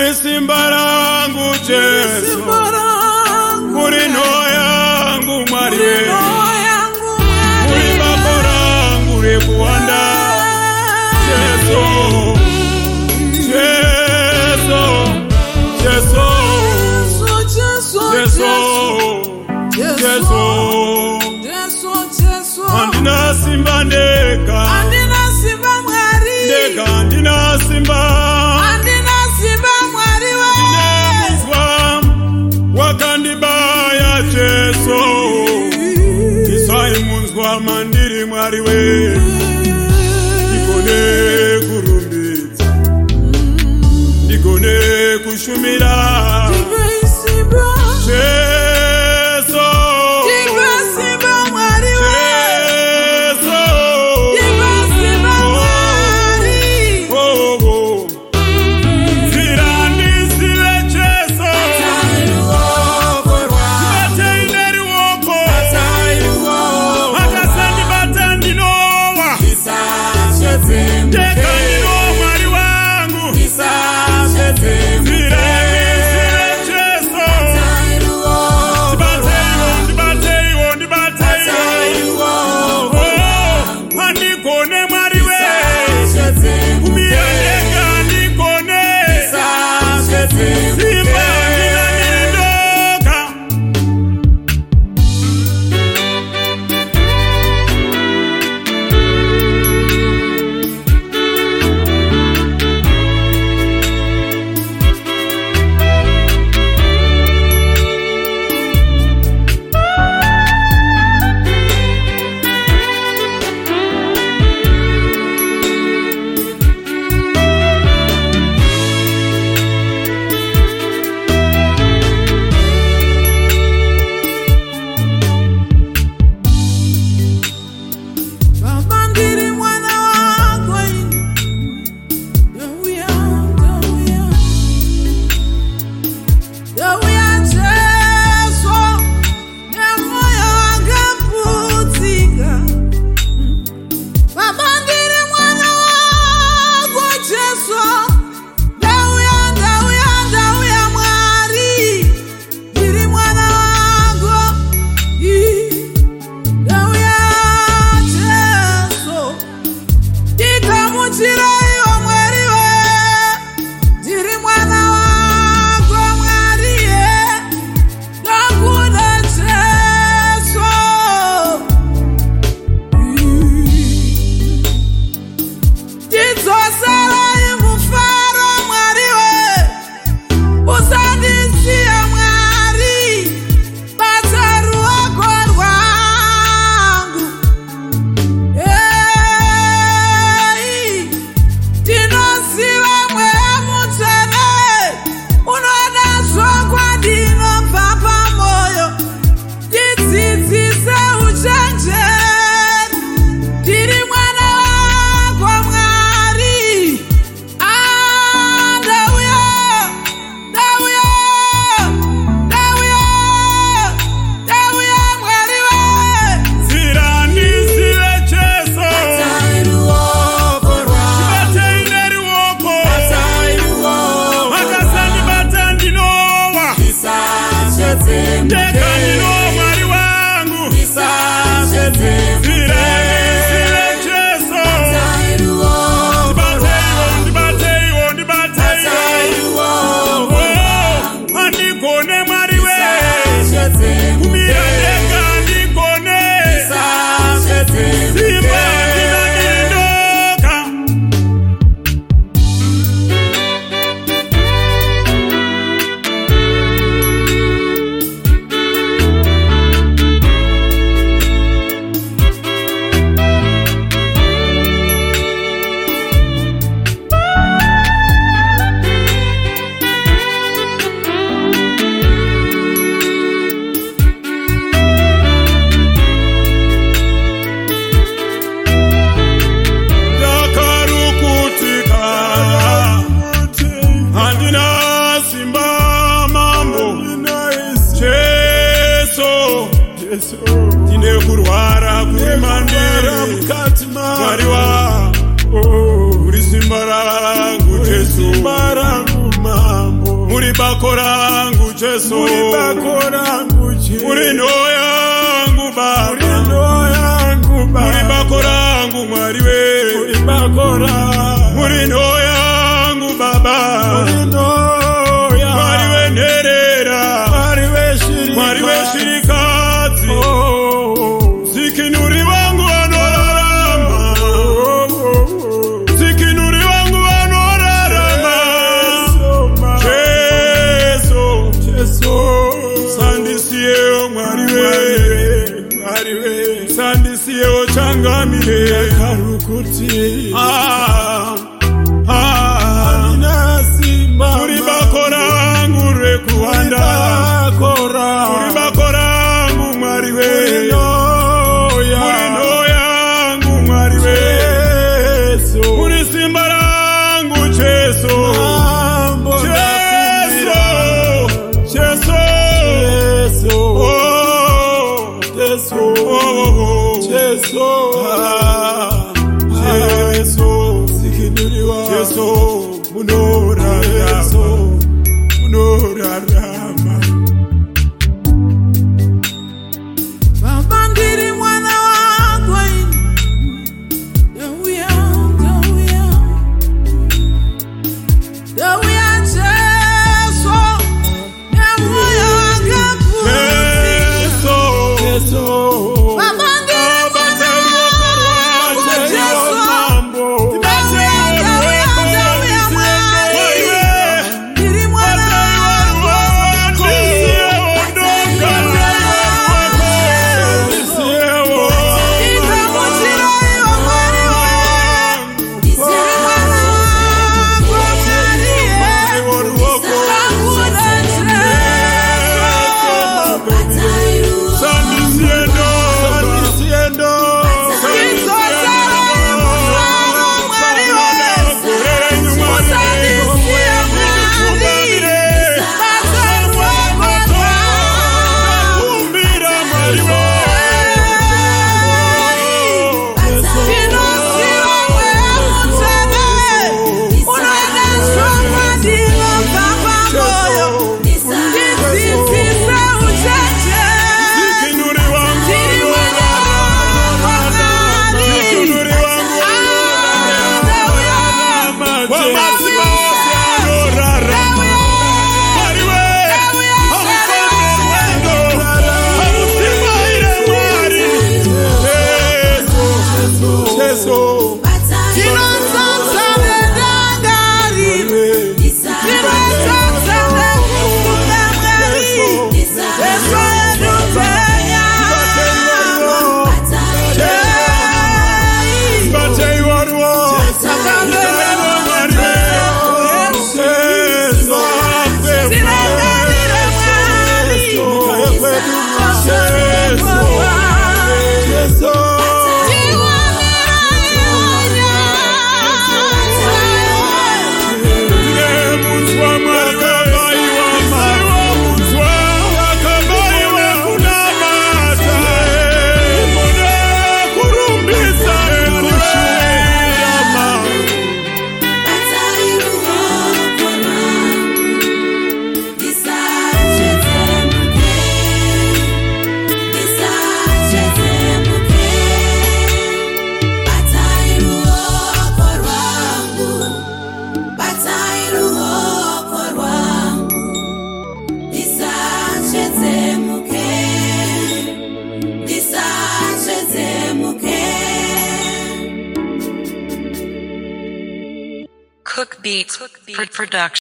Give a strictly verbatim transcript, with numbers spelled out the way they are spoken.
Muri simba rangu Jesu, muri ndoa yangu Mwari, muri bako rangu rekuwanda Jesu, Jesu, Jesu, Jesu, Jesu, Jesu. Andina simba ndeka, andina simba Mwari, ndeka andina simba, andina simba Mwari we. Ndinezwa wakandibaya Jesu, Isai munzwa mandiri Mwari we. Ndikone kurumbidza, ndikone kushumira Jesu, Simba Mwari we. Tine kurwara kuri mandiri Mwari wa Uri simba rangu Jesu, simba rangu mambo bako rangu Jesu, muri bako rangu Jesu, muri ndoo yangu Baba, muri ndoo yangu Baba, muri bako rangu Mwari we, muri bako rangu, muri ndoo yangu Baba, muri ndoo yangu Mwari we nderera, Mwari we shirika, Mwari we shirikazi, oh, zikinuri wangu wanorarama, zikinuri wangu wanorarama, Jesu, Jesu, sandisiye Mwari we, Mwari we, sandisiye changamire karukuti, ah ah nasimba, muri bako rangu rekuanda, kora, muri bako rangu Mwari we, muri ndoo yangu Mwari we, Jesu, muri simba rangu Jesu, Jesu, Jesu, oh, Jesu, oh, Jesu, ah, Jesu, zikinuriwa, Jesu, munorarama, munorarama. Baba ndiri mwana wako Dawia, Dawia Dawia Jesu Dawia Gabu Jesu, Jesu, Baba ndiri mwana wako Jesu Dawia, Dawia, Dawia Ndiri mwana wako Cook Beats, Cook Beats. Production.